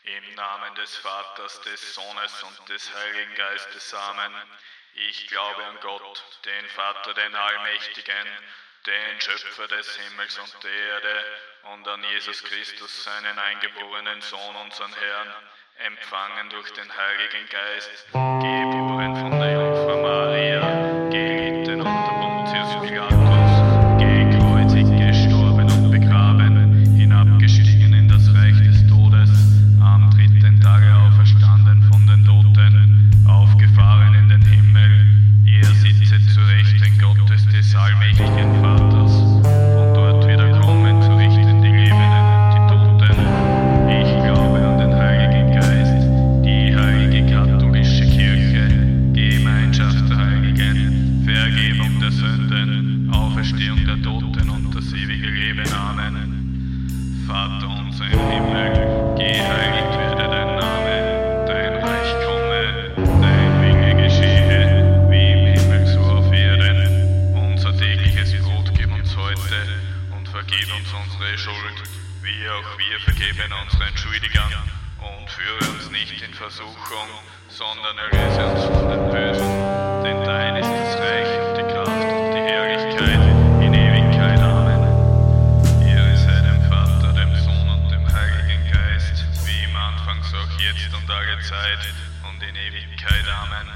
Im Namen des Vaters, des Sohnes und des Heiligen Geistes. Amen. Ich glaube an Gott, den Vater, den Allmächtigen, den Schöpfer des Himmels und der Erde, und an Jesus Christus, seinen eingeborenen Sohn, unseren Herrn, empfangen durch den Heiligen Geist, geboren von der Jungfrau Maria, gelitten unter Pontius Pilatus, gekreuzigt, gestorben und begraben, hinabgestiegen in das Reich des Todes, am dritten Tage auferstanden von den Toten, aufgefahren in den Himmel, er sitze zu Rechten Gottes des allmächtigen Vaters, von dort wieder kommen zu richten die Lebenden und die Toten. Ich glaube an den Heiligen Geist, die heilige katholische Kirche, Gemeinschaft der Heiligen, Vergebung der Sünden, Auferstehung der Toten und das ewige Leben. Amen. Vater unser im Himmel, geheiligt werde dein Name, dein Reich komme, dein Wille geschehe, wie im Himmel so auf Erden. Unser tägliches Brot gib uns heute und vergib uns unsere Schuld, wie auch wir vergeben unseren Schuldigern, und führe uns nicht in Versuchung, sondern erlöse uns von den Bösen, denn dein ist das Reich und die Kraft und die Herrlichkeit in Ewigkeit. Amen. Ehre sei dem Vater, dem Sohn und dem Heiligen Geist, wie im Anfang so auch jetzt und alle Zeit und in Ewigkeit. Amen.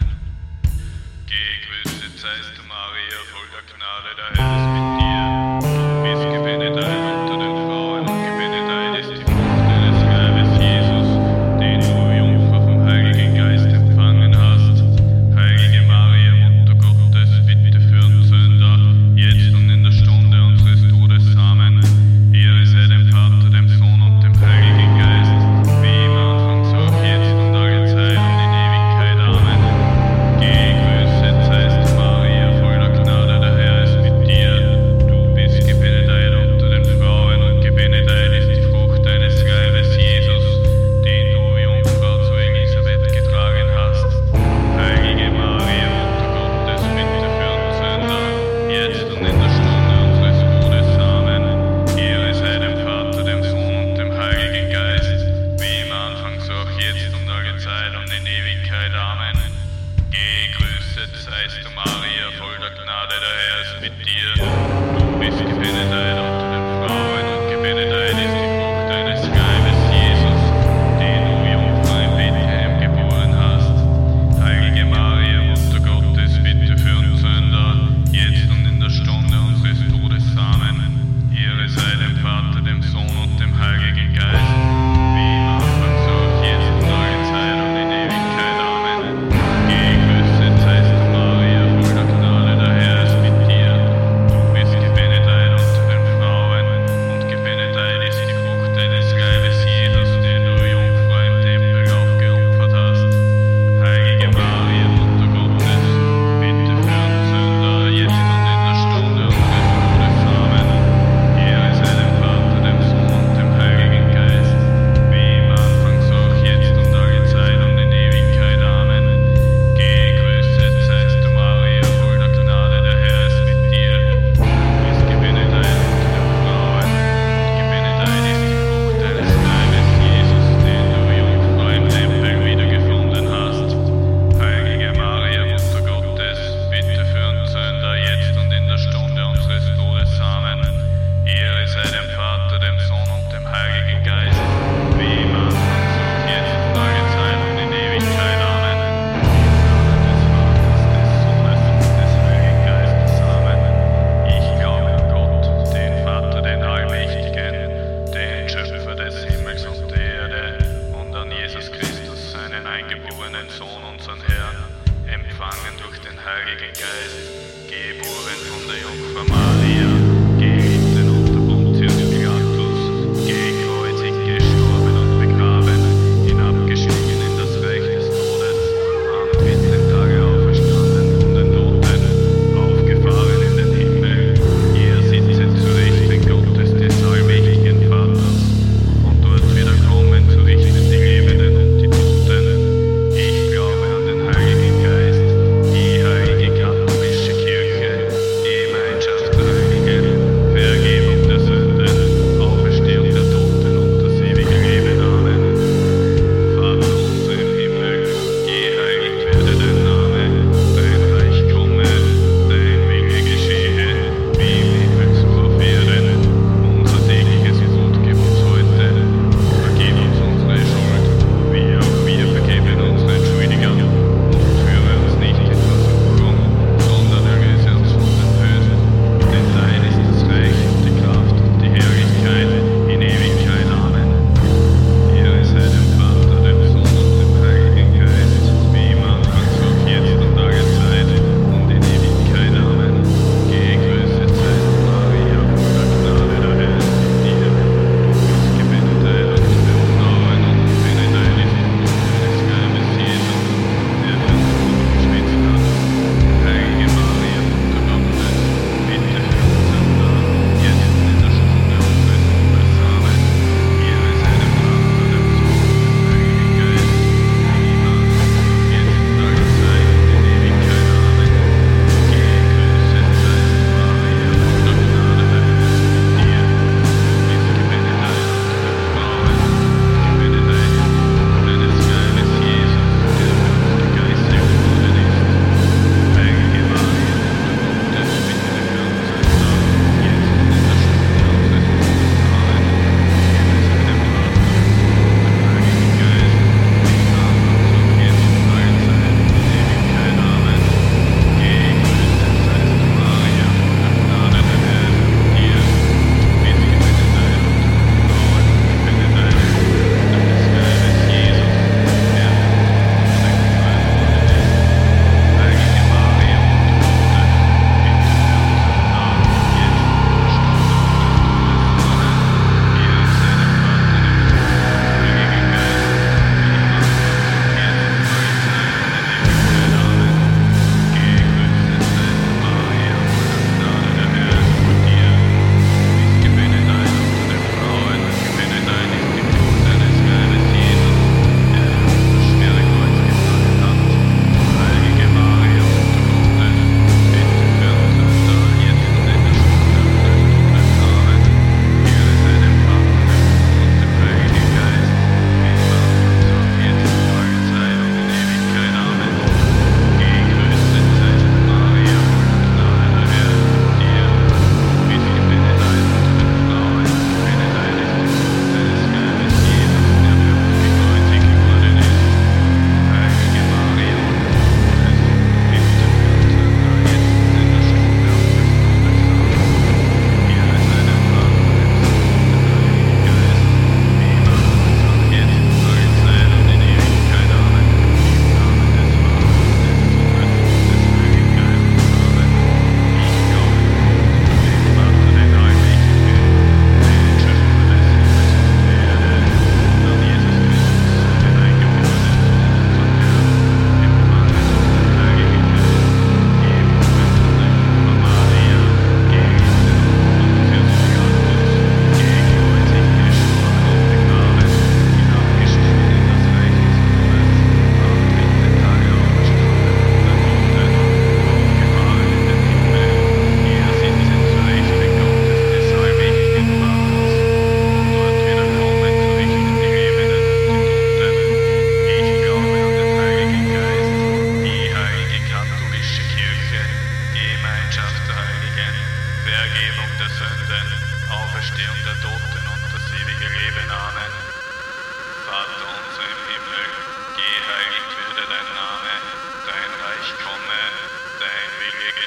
Gegrüßet seist du, Maria, voll der Gnade, der Herr ist mit dir. Du bist gebenedeit unter den Frauen und gebenedeit ist die Frucht deines Leibes, Jesus, den du, Jungfrau, vom Heiligen Geist empfangen hast. Heilige Maria, Mutter Gottes, bitte für uns Sünder, jetzt und in der Stunde unseres Todes. Amen. Ehre sei dem Vater, dem Sohn und dem Heiligen Geist, wie im Anfang so auch jetzt und alle Zeit und in Ewigkeit. Amen. Gegrüßet seist du, Maria, voll der Gnade, der Herr ist mit dir.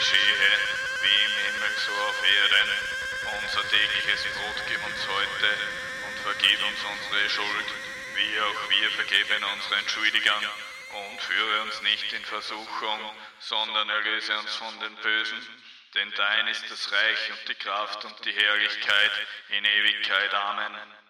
geschehe, wie im Himmel so auf Erden. Unser tägliches Brot gib uns heute und vergib uns unsere Schuld, wie auch wir vergeben unseren Schuldigern. Und führe uns nicht in Versuchung, sondern erlöse uns von den Bösen. Denn dein ist das Reich und die Kraft und die Herrlichkeit in Ewigkeit. Amen.